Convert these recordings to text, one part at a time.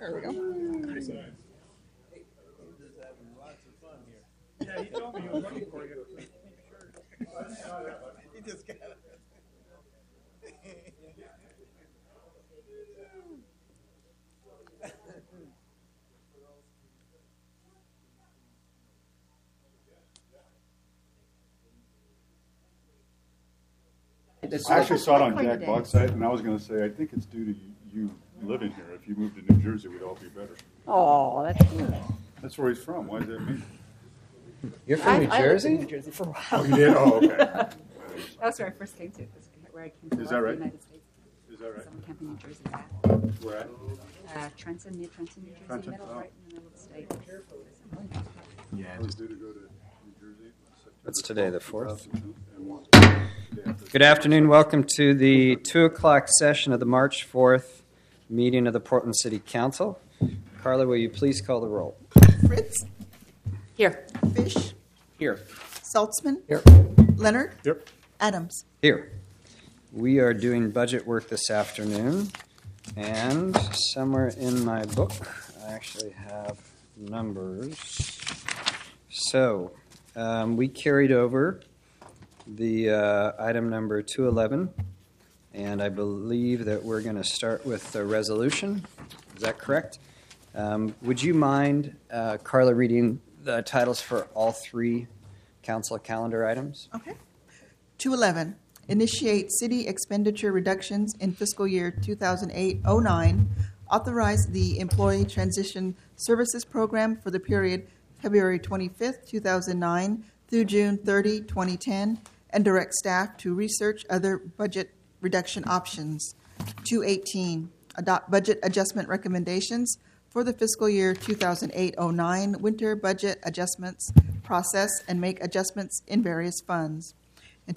There we go. Yeah, he told me he was looking for you. He just got it. I actually saw it on Jack Buck's site, and I was going to say, I think it's due to you living here. If you moved to New Jersey, we'd all be better. Oh, that's good. That's where he's from. Why does that mean? You're from New I lived in Jersey? New Jersey for a while. Oh, you did? Oh, okay. That was where I first came to. Where I came to Is that right? the United States. Is that right? Someone camping in New Jersey. Where at? Trenton, near Trenton, New Jersey, Trenton, middle, oh. right in the middle of the state. Yeah. I was due to go to New Jersey. What's today, the 4th? 2001. Good afternoon. Welcome to the 2 o'clock session of the March 4th meeting of the Portland City Council. Carla, will you please call the roll? Fritz, Here. Fish, Here. Saltzman, Here. Leonard, Yep. Adams. Here. We are doing budget work this afternoon, and somewhere in my book, I actually have numbers. So, we carried over the item number 211, and I believe that we're going to start with the resolution. Is that correct? Would you mind, Carla, reading the titles for all three council calendar items? Okay. 211, initiate city expenditure reductions in fiscal year 2008-09, authorize the Employee Transition Services Program for the period February 25th, 2009 through June 30, 2010, and direct staff to research other budget reduction options. 218, adopt budget adjustment recommendations for the fiscal year 2008-09 winter budget adjustments process and make adjustments in various funds. In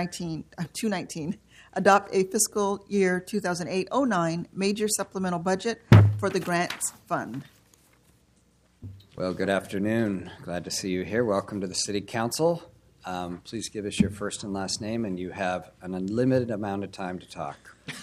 219, adopt a fiscal year 2008-09 major supplemental budget for the grants fund. Well, good afternoon. Glad to see you here. Welcome to the City Council. Please give us your first and last name, and you have an unlimited amount of time to talk.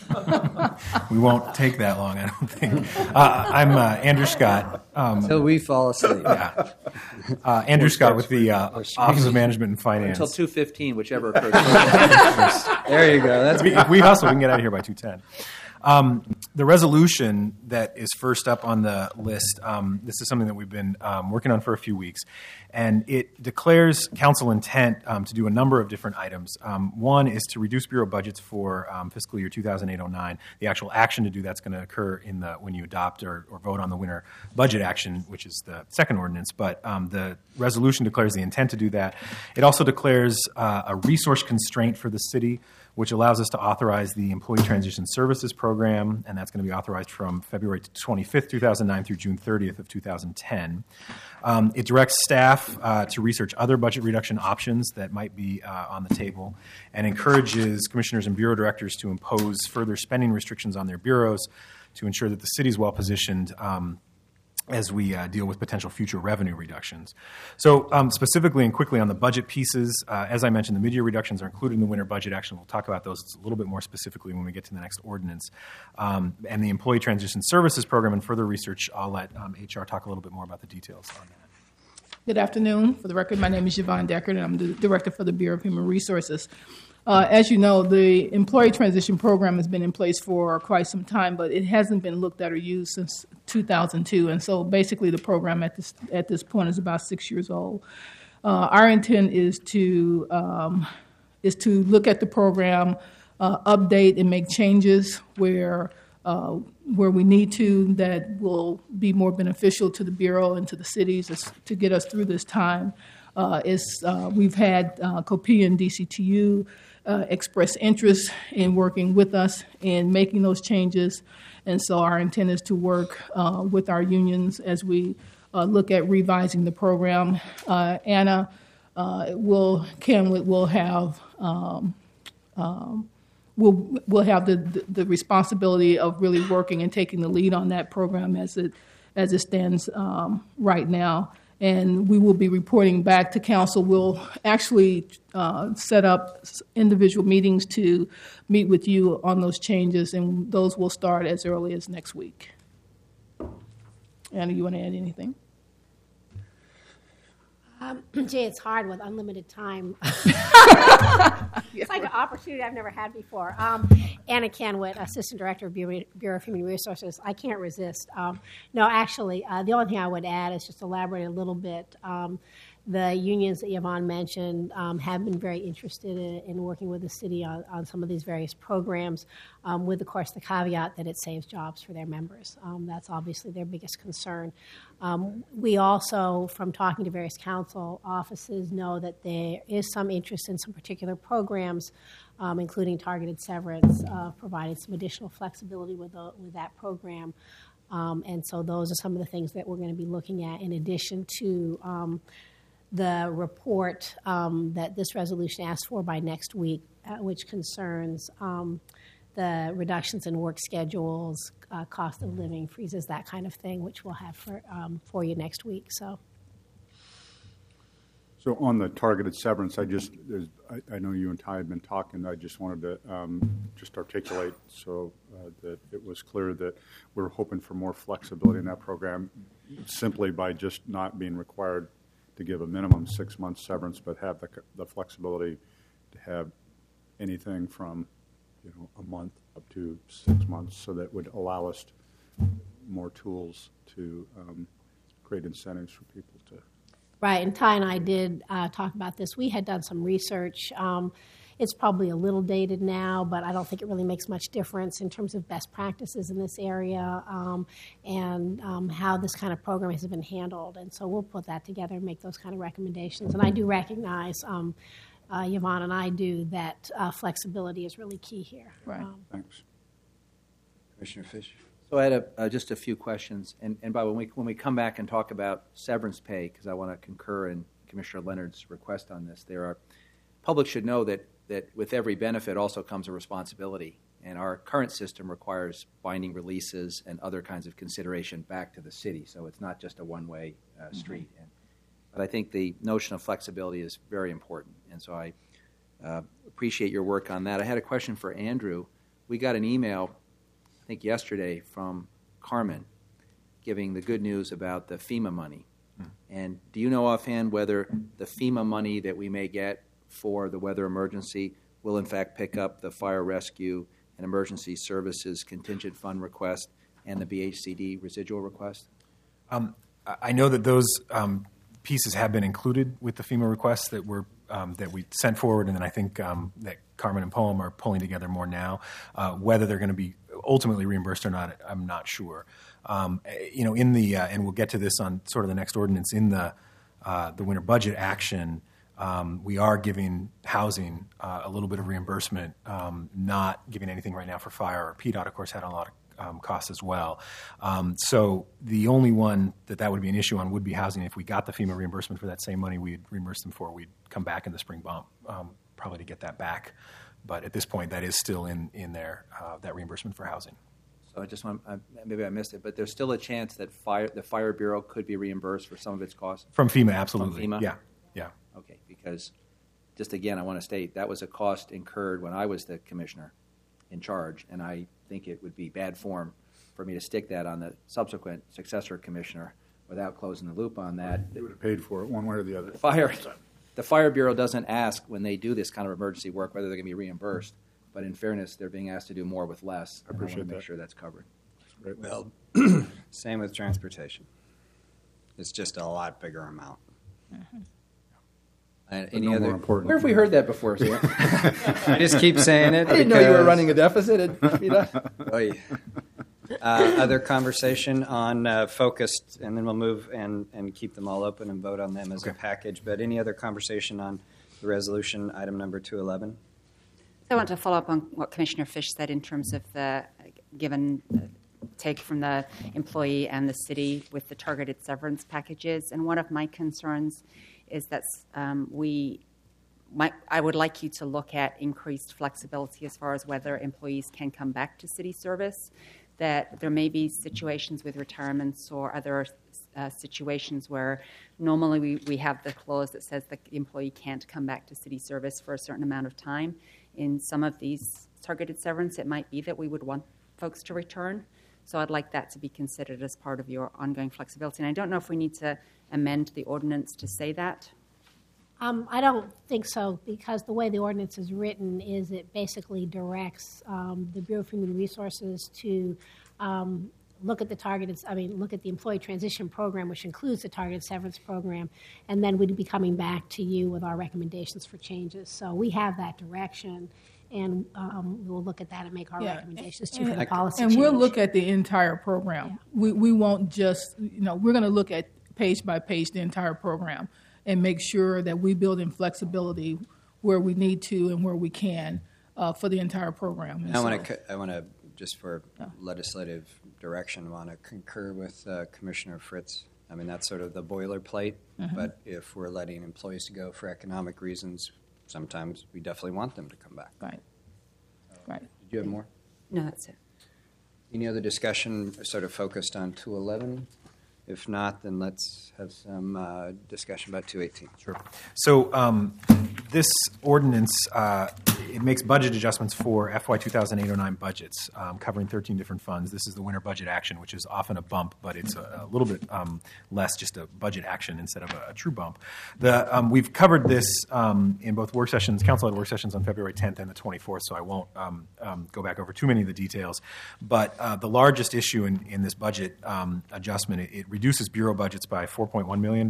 We won't take that long, I don't think. I'm Andrew Scott. Until we fall asleep. Yeah. Andrew Scott with the Office of Management and Finance. Until 2:15, whichever occurs. There you go. That's If we hustle, we can get out of here by 2:10. The resolution that is first up on the list, this is something that we've been working on for a few weeks, and it declares council intent to do a number of different items. One is to reduce bureau budgets for fiscal year 2008-09. The actual action to do that's going to occur when you adopt or vote on the winter budget action, which is the second ordinance, but the resolution declares the intent to do that. It also declares a resource constraint for the city, which allows us to authorize the Employee Transition Services Program, and that's going to be authorized from February 25th, 2009 through June 30th of 2010. It directs staff to research other budget reduction options that might be on the table and encourages commissioners and bureau directors to impose further spending restrictions on their bureaus to ensure that the city is well positioned as we deal with potential future revenue reductions. So specifically and quickly on the budget pieces, as I mentioned, the mid-year reductions are included in the winter budget action. We'll talk about those a little bit more specifically when we get to the next ordinance. And the Employee Transition Services Program and further research, I'll let HR talk a little bit more about the details on that. Good afternoon. For the record, my name is Yvonne Deckard, and I'm the Director for the Bureau of Human Resources. As you know, the Employee Transition Program has been in place for quite some time, but it hasn't been looked at or used since 2002. And so basically the program at this point is about 6 years old. Our intent is to look at the program, update and make changes where we need to that will be more beneficial to the Bureau and to the cities to get us through this time. We've had COPIA and DCTU express interest in working with us in making those changes. And so our intent is to work with our unions as we look at revising the program. Anna will have the responsibility of really working and taking the lead on that program as it stands right now. And we will be reporting back to council. We'll actually set up individual meetings to meet with you on those changes, and those will start as early as next week. Anna, you want to add anything? Jay, it's hard with unlimited time. It's like an opportunity I've never had before. Anna Canwit, Assistant Director of Bureau of Human Resources. I can't resist. No, actually, the only thing I would add is just elaborate a little bit. The unions that Yvonne mentioned have been very interested in working with the city on some of these various programs, with, of course, the caveat that it saves jobs for their members. That's obviously their biggest concern. We also, from talking to various council offices, know that there is some interest in some particular programs, including targeted severance, providing some additional flexibility with that program. And so those are some of the things that we're going to be looking at in addition to the report that this resolution asks for by next week, which concerns the reductions in work schedules, cost of living freezes, that kind of thing, which we'll have for you next week. So on the targeted severance, I know you and Ty had been talking. I just wanted to just articulate so that it was clear that we're hoping for more flexibility in that program, simply by just not being required to give a minimum 6 months severance, but have the flexibility to have anything from a month up to 6 months, so that would allow us more tools to create incentives for people to. Right, and Ty and I did talk about this. We had done some research. It's probably a little dated now, but I don't think it really makes much difference in terms of best practices in this area and how this kind of program has been handled. And so we'll put that together and make those kind of recommendations. And I do recognize, Yvonne and I do, that flexibility is really key here. Right. Thanks. Commissioner Fish. So I had just a few questions. And by when we come back and talk about severance pay, because I want to concur in Commissioner Leonard's request on this, public should know that with every benefit also comes a responsibility. And our current system requires binding releases and other kinds of consideration back to the city. So it's not just a one-way street. But I think the notion of flexibility is very important. And so I appreciate your work on that. I had a question for Andrew. We got an email, I think yesterday, from Carmen giving the good news about the FEMA money. And do you know offhand whether the FEMA money that we may get for the weather emergency will in fact pick up the fire rescue and emergency services contingent fund request and the BHCD residual request? I know that those pieces have been included with the FEMA requests that we sent forward, and then I think that Carmen and Poem are pulling together more now. Whether they're going to be ultimately reimbursed or not, I'm not sure. In the and we'll get to this on sort of the next ordinance in the winter budget action. We are giving housing a little bit of reimbursement, not giving anything right now for fire. PDOT, of course, had a lot of costs as well. So the only one that would be an issue on would be housing. If we got the FEMA reimbursement for that same money we'd reimburse them for, we'd come back in the spring bump probably to get that back. But at this point, that is still in there, that reimbursement for housing. So I just want, maybe I missed it, but there's still a chance that the Fire Bureau could be reimbursed for some of its costs? From FEMA, absolutely. From FEMA? Yeah. Okay, because just again, I want to state that was a cost incurred when I was the commissioner in charge, and I think it would be bad form for me to stick that on the subsequent successor commissioner without closing the loop on that. They would have paid for it one way or the other. The Fire Bureau doesn't ask when they do this kind of emergency work whether they're going to be reimbursed, but in fairness, they're being asked to do more with less. I appreciate want to that. make sure that's covered. Great. Well, same with transportation. It's just a lot bigger amount. Any no other? more important. Where have we heard that before, Sam? I just keep saying it. I didn't know you were running a deficit at PDOT. Oh, yeah. Other conversation on focused, and then we'll move and keep them all open and vote on them as a package. But any other conversation on the resolution, item number 211? I want to follow up on what Commissioner Fish said in terms of the given take from the employee and the city with the targeted severance packages. And one of my concerns is that I would like you to look at increased flexibility as far as whether employees can come back to city service, that there may be situations with retirements or other situations where normally we have the clause that says the employee can't come back to city service for a certain amount of time. In some of these targeted severance, it might be that we would want folks to return. So I'd like that to be considered as part of your ongoing flexibility. And I don't know if we need to amend the ordinance to say that. I don't think so, because the way the ordinance is written is it basically directs the Bureau of Human Resources to look at the employee transition program, which includes the targeted severance program, and then we'd be coming back to you with our recommendations for changes. So we have that direction, and we'll look at that and make our recommendations to the policy and change. we'll look at the entire program. Yeah. We won't just, we're going to look at page by page the entire program and make sure that we build in flexibility where we need to and where we can for the entire program. And I want to just for legislative direction, want to concur with Commissioner Fritz. I mean, that's sort of the boilerplate, but if we're letting employees go for economic reasons, sometimes we definitely want them to come back. Right. Did you have more? No, that's it. Any other discussion sort of focused on 211? If not, then let's have some discussion about 218. Sure. So this ordinance, it makes budget adjustments for FY 2008-09 budgets, covering 13 different funds. This is the winter budget action, which is often a bump, but it's a little bit less, just a budget action instead of a true bump. We've covered this in both work sessions, council-led work sessions on February 10th and the 24th, so I won't go back over too many of the details. But the largest issue in this budget adjustment, it reduces Bureau budgets by $4.1 million.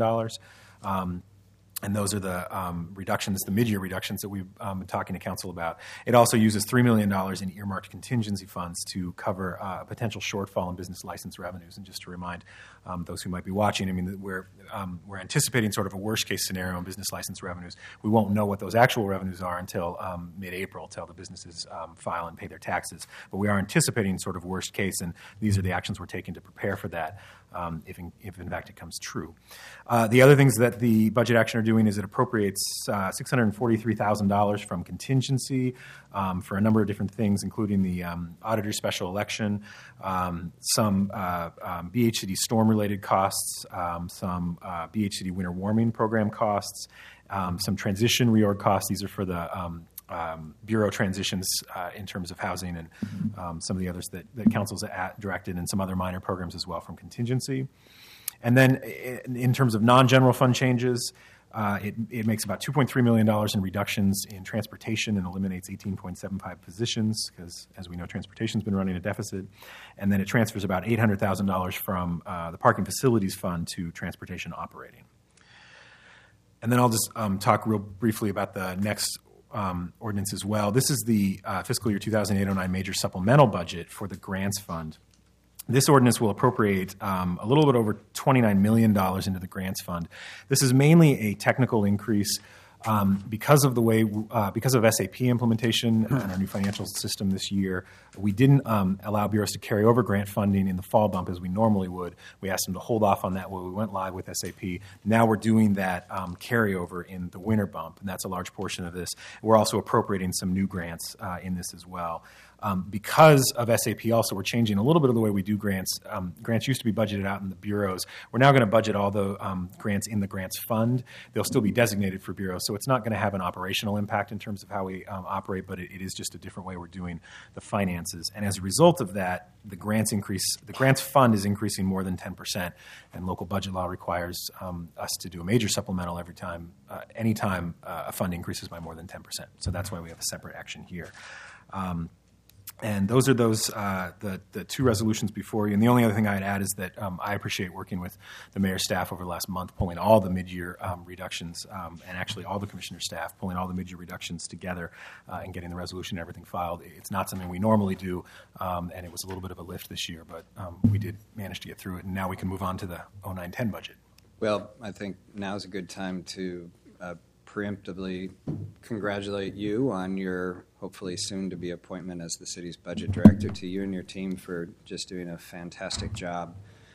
And those are the reductions, the mid-year reductions that we've been talking to council about. It also uses $3 million in earmarked contingency funds to cover a potential shortfall in business license revenues. And just to remind those who might be watching, I mean, we're anticipating sort of a worst-case scenario in business license revenues. We won't know what those actual revenues are until mid-April, till the businesses file and pay their taxes. But we are anticipating sort of worst case, and these are the actions we're taking to prepare for that. If in fact it comes true. The other things that the budget action are doing is it appropriates $643,000 from contingency for a number of different things, including the auditor special election, some BHCD storm-related costs, some BHCD winter warming program costs, some transition reorg costs. These are for the Bureau transitions in terms of housing and some of the others that council's directed, and some other minor programs as well from contingency. And then in terms of non-general fund changes, it makes about $2.3 million in reductions in transportation and eliminates 18.75 positions because, as we know, transportation's been running a deficit. And then it transfers about $800,000 from the parking facilities fund to transportation operating. And then I'll just talk real briefly about the next ordinance as well. This is the fiscal year 2008-09 major supplemental budget for the grants fund. This ordinance will appropriate a little bit over $29 million into the grants fund. This is mainly a technical increase because of the way because of SAP implementation and our new financial system this year. We didn't allow bureaus to carry over grant funding in the fall bump as we normally would. We asked them to hold off on that while we went live with SAP. Now we're doing that carryover in the winter bump, and that's a large portion of this. We're also appropriating some new grants in this as well. Because of SAP also, we're changing a little bit of the way we do grants. Grants used to be budgeted out in the bureaus. We're now going to budget all the grants in the grants fund. They'll still be designated for bureaus, so it's not going to have an operational impact in terms of how we operate, but it is just a different way we're doing the finances. And as a result of that, the grants fund is increasing more than 10%, and local budget law requires us to do a major supplemental every time, anytime a fund increases by more than 10%. So that's why we have a separate action here. And those are the two resolutions before you. And the only other thing I'd add is that I appreciate working with the mayor's staff over the last month, pulling all the mid-year reductions, and actually all the commissioner staff, pulling all the mid-year reductions together and getting the resolution and everything filed. It's not something we normally do, and it was a little bit of a lift this year, but we did manage to get through it. And now we can move on to the 09-10 budget. Well, I think now's a good time to preemptively congratulate you on your hopefully soon-to-be appointment as the city's budget director, to you and your team for just doing a fantastic job.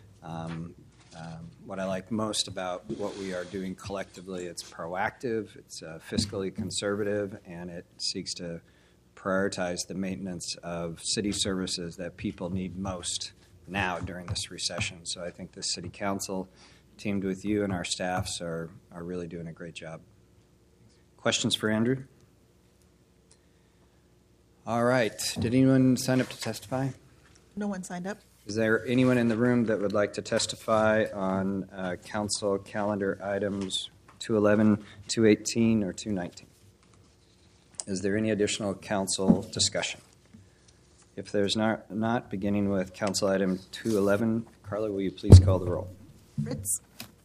What I like most about what we are doing collectively, it's proactive, it's fiscally conservative, and it seeks to prioritize the maintenance of city services that people need most now during this recession. So I think the city council, teamed with you and our staffs, are really doing a great job. Questions for Andrew? All right. Did anyone sign up to testify? No one signed up. Is there anyone in the room that would like to testify on council calendar items 211, 218, or 219? Is there any additional council discussion? If there's not, beginning with council item 211, Carla, will you please call the roll? Fritz?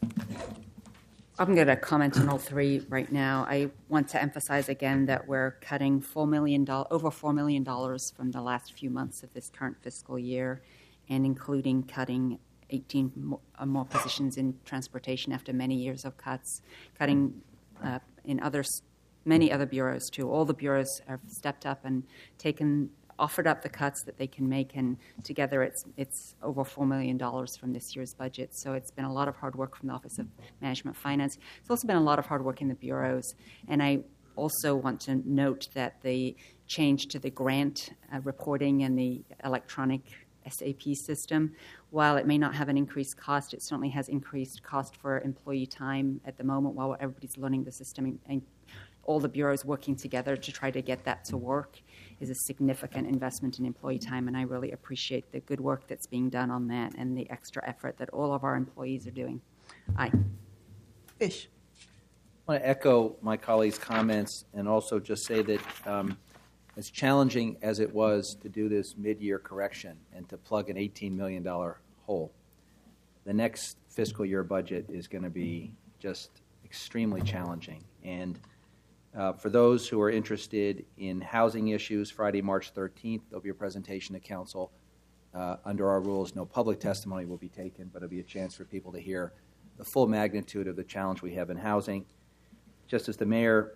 I'm going to comment on all three right now. I want to emphasize again that we're cutting over $4 million from the last few months of this current fiscal year, and including cutting 18 more positions in transportation after many years of cuts, cutting in many other bureaus too. All the bureaus have stepped up and offered up the cuts that they can make, and together it's over $4 million from this year's budget. So it's been a lot of hard work from the Office of Management Finance. It's also been a lot of hard work in the bureaus. And I also want to note that the change to the grant reporting and the electronic SAP system, while it may not have an increased cost, it certainly has increased cost for employee time at the moment while everybody's learning the system, and all the bureaus working together to try to get that to work is a significant investment in employee time, and I really appreciate the good work that's being done on that and the extra effort that all of our employees are doing. Aye. Fish? I want to echo my colleagues' comments and also just say that as challenging as it was to do this mid-year correction and to plug an $18 million hole, the next fiscal year budget is going to be just extremely challenging. And for those who are interested in housing issues, Friday, March 13th, there'll be a presentation to council. Under our rules, no public testimony will be taken, but it'll be a chance for people to hear the full magnitude of the challenge we have in housing. Just as the mayor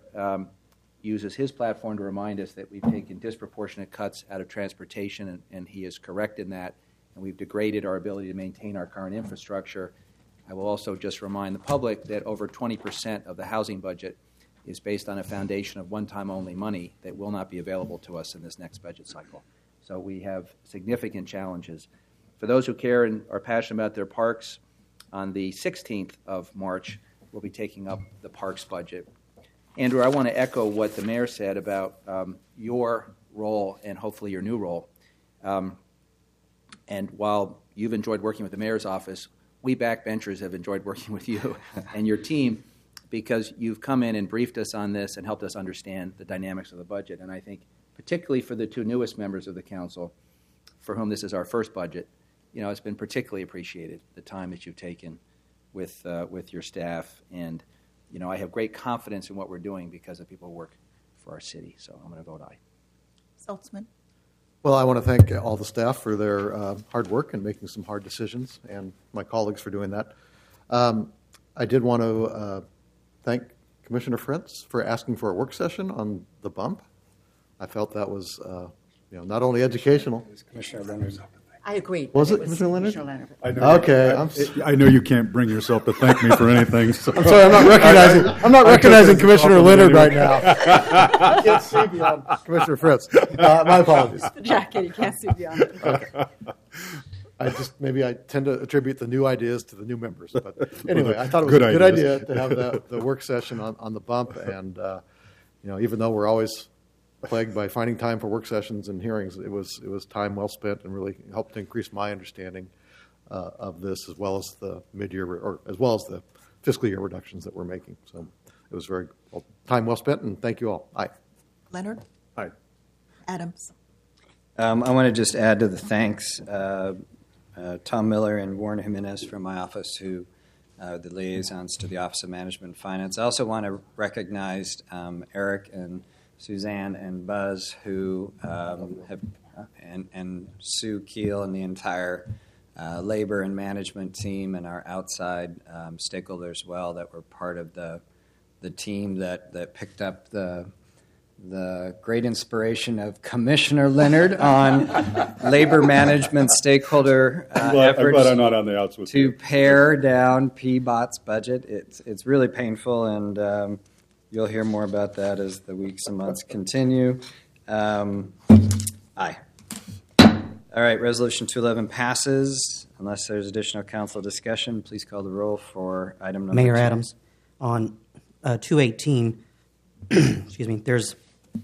uses his platform to remind us that we've taken disproportionate cuts out of transportation, and he is correct in that, and we've degraded our ability to maintain our current infrastructure, I will also just remind the public that over 20% of the housing budget is based on a foundation of one-time only money that will not be available to us in this next budget cycle. So we have significant challenges. For those who care and are passionate about their parks, on the 16th of March, we'll be taking up the parks budget. Andrew, I want to echo what the mayor said about your role and hopefully your new role. And while you've enjoyed working with the mayor's office, we backbenchers have enjoyed working with you and your team, because you've come in and briefed us on this and helped us understand the dynamics of the budget. And I think particularly for the two newest members of the council, for whom this is our first budget, it's been particularly appreciated, the time that you've taken with your staff. And, I have great confidence in what we're doing because of people who work for our city. So I'm going to vote aye. Saltzman? Well, I want to thank all the staff for their hard work and making some hard decisions, and my colleagues for doing that. I did want to thank Commissioner Fritz for asking for a work session on the bump. I felt that was, not only educational. Commissioner Leonard. I agree. Was it Commissioner Leonard? Commissioner Leonard. I know, Okay, I know you can't bring yourself to thank me for anything. So. I'm sorry, I'm not recognizing Commissioner Leonard right now. I can't see beyond Commissioner Fritz. My apologies. The jacket, you can't see beyond it. Okay. I tend to attribute the new ideas to the new members. But anyway, I thought it was a good idea to have the work session on the bump. And, even though we're always plagued by finding time for work sessions and hearings, it was time well spent and really helped to increase my understanding of this, as well as the mid-year or as well as the fiscal year reductions that we're making. So it was time well spent, and thank you all. Aye. Leonard? Aye. Adams? I want to just add to the thanks, Tom Miller and Warren Jimenez from my office, who are the liaisons to the Office of Management and Finance. I also want to recognize Eric and Suzanne and Buzz, who and Sue Keel and the entire labor and management team and our outside stakeholders as well, that were part of the team that picked up the great inspiration of Commissioner Leonard on labor management stakeholder efforts. I'm glad I'm not on the outs with you. To pare down PBOT's budget. It's really painful, and you'll hear more about that as the weeks and months continue. Aye. All right, Resolution 211 passes. Unless there's additional council discussion, please call the roll for item number 2. Mayor Adams, on 218, excuse me, there's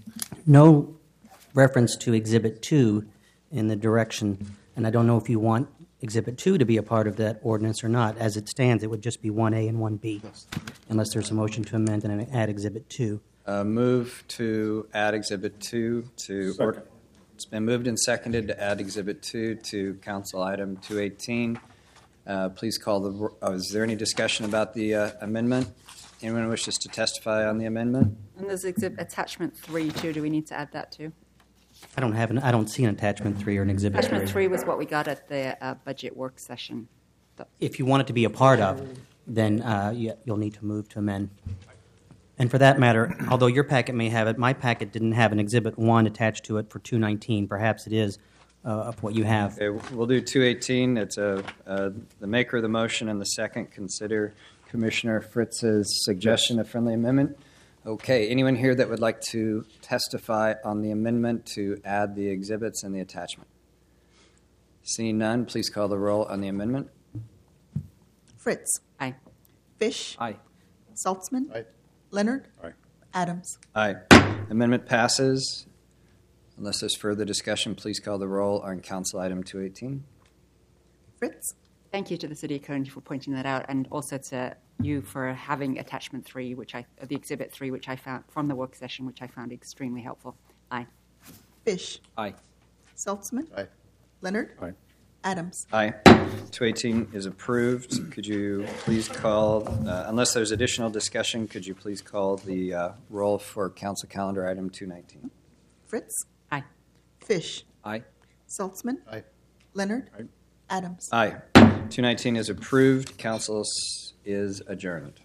no reference to Exhibit 2 in the direction, and I don't know if you want Exhibit 2 to be a part of that ordinance or not. As it stands, it would just be 1A and 1B, unless there's a motion to amend and add Exhibit 2. Move to add Exhibit 2 to. It's been moved and seconded to add Exhibit 2 to Council Item 218. Please call the. Is there any discussion about the amendment? Anyone wishes to testify on the amendment? And there's attachment 3 too. Do we need to add that too? I don't see an attachment 3 or an exhibit 3. Attachment 3 was what we got at the budget work session. If you want it to be a part of, then you'll need to move to amend. And for that matter, although your packet may have it, my packet didn't have an Exhibit 1 attached to it for 219. Perhaps it is of what you have. Okay, we'll do 218. It's the maker of the motion and the second. Consider Commissioner Fritz's suggestion of friendly amendment. Okay, anyone here that would like to testify on the amendment to add the exhibits and the attachment? Seeing none, please call the roll on the amendment. Fritz. Aye. Fish. Aye. Saltzman. Aye. Leonard. Aye. Adams. Aye. Amendment passes. Unless there's further discussion, please call the roll on Council Item 218. Fritz. Thank you to the City of Carnegie for pointing that out, and also to you for having attachment 3, the Exhibit 3, which I found from the work session, which I found extremely helpful. Aye. Fish. Aye. Saltzman. Aye. Leonard. Aye. Adams. Aye. 218 is approved. Could you please call, unless there's additional discussion, could you please call the roll for Council Calendar Item 219? Fritz. Aye. Fish. Aye. Saltzman. Aye. Leonard. Aye. Adams. Aye. 219 is approved. Council is adjourned.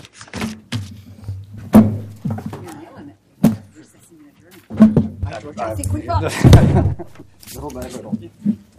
You're nailing it. Recessing and adjourning. I think we got. Little by little.